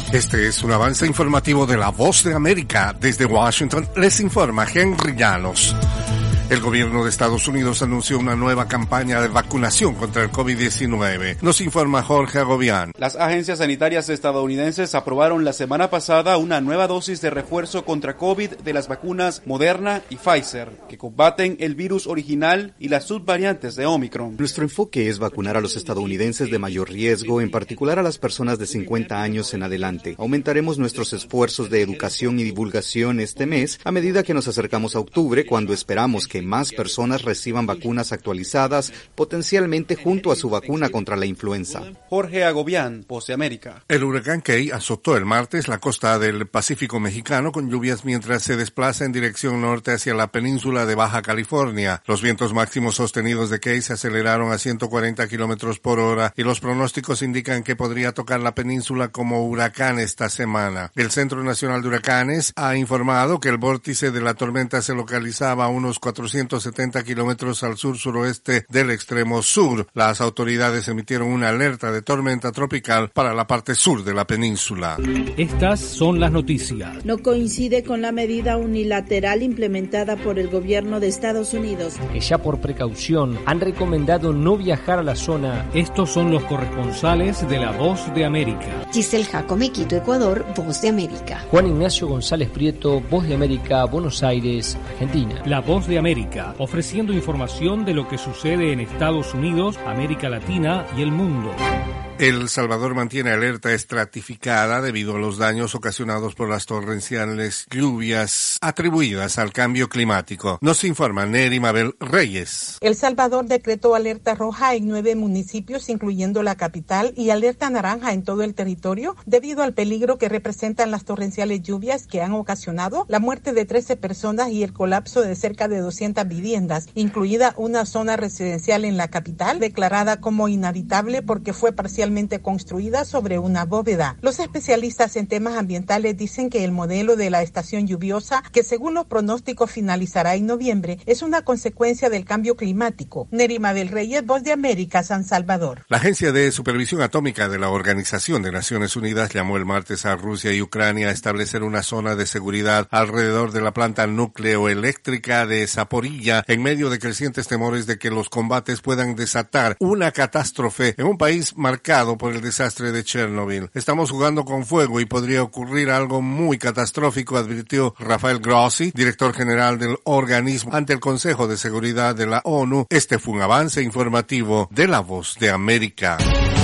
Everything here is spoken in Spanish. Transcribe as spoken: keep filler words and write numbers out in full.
Este es un avance informativo de La Voz de América. Desde Washington les informa Henry Llanos. El gobierno de Estados Unidos anunció una nueva campaña de vacunación contra el COVID diecinueve. Nos informa Jorge Agobián. Las agencias sanitarias estadounidenses aprobaron la semana pasada una nueva dosis de refuerzo contra COVID de las vacunas Moderna y Pfizer, que combaten el virus original y las subvariantes de Omicron. Nuestro enfoque es vacunar a los estadounidenses de mayor riesgo, en particular a las personas de cincuenta años en adelante. Aumentaremos nuestros esfuerzos de educación y divulgación este mes a medida que nos acercamos a octubre, cuando esperamos que más personas reciban vacunas actualizadas, potencialmente junto a su vacuna contra la influenza. Jorge Agobián, Voz de América. El huracán Key azotó el martes la costa del Pacífico mexicano con lluvias mientras se desplaza en dirección norte hacia la península de Baja California. Los vientos máximos sostenidos de Key se aceleraron a ciento cuarenta kilómetros por hora y los pronósticos indican que podría tocar la península como huracán esta semana. El Centro Nacional de Huracanes ha informado que el vórtice de la tormenta se localizaba a unos cuatrocientos setenta kilómetros al sur-suroeste del extremo sur. Las autoridades emitieron una alerta de tormenta tropical para la parte sur de la península. Estas son las noticias. No coincide con la medida unilateral implementada por el gobierno de Estados Unidos, que ya por precaución han recomendado no viajar a la zona. Estos son los corresponsales de La Voz de América. Giselle Jacome, Quito, Ecuador, Voz de América. Juan Ignacio González Prieto, Voz de América, Buenos Aires, Argentina. La Voz de América, ofreciendo información de lo que sucede en Estados Unidos, América Latina y el mundo. El Salvador mantiene alerta estratificada debido a los daños ocasionados por las torrenciales lluvias atribuidas al cambio climático. Nos informa Neri Mabel Reyes. El Salvador decretó alerta roja en nueve municipios, incluyendo la capital, y alerta naranja en todo el territorio debido al peligro que representan las torrenciales lluvias que han ocasionado la muerte de trece personas y el colapso de cerca de doscientas viviendas, incluida una zona residencial en la capital declarada como inhabitable porque fue parcialmente construida sobre una bóveda. Los especialistas en temas ambientales dicen que el modelo de la estación lluviosa, que según los pronósticos finalizará en noviembre, es una consecuencia del cambio climático. Neri Mabel Reyes, Voz de América, San Salvador. La Agencia de Supervisión Atómica de la Organización de Naciones Unidas llamó el martes a Rusia y Ucrania a establecer una zona de seguridad alrededor de la planta nucleoeléctrica de Zaporilla en medio de crecientes temores de que los combates puedan desatar una catástrofe en un país marcado por el desastre de Chernobyl. Estamos jugando con fuego y podría ocurrir algo muy catastrófico, advirtió Rafael Grossi, director general del organismo, ante el Consejo de Seguridad de la ONU. Este fue un avance informativo de La Voz de América.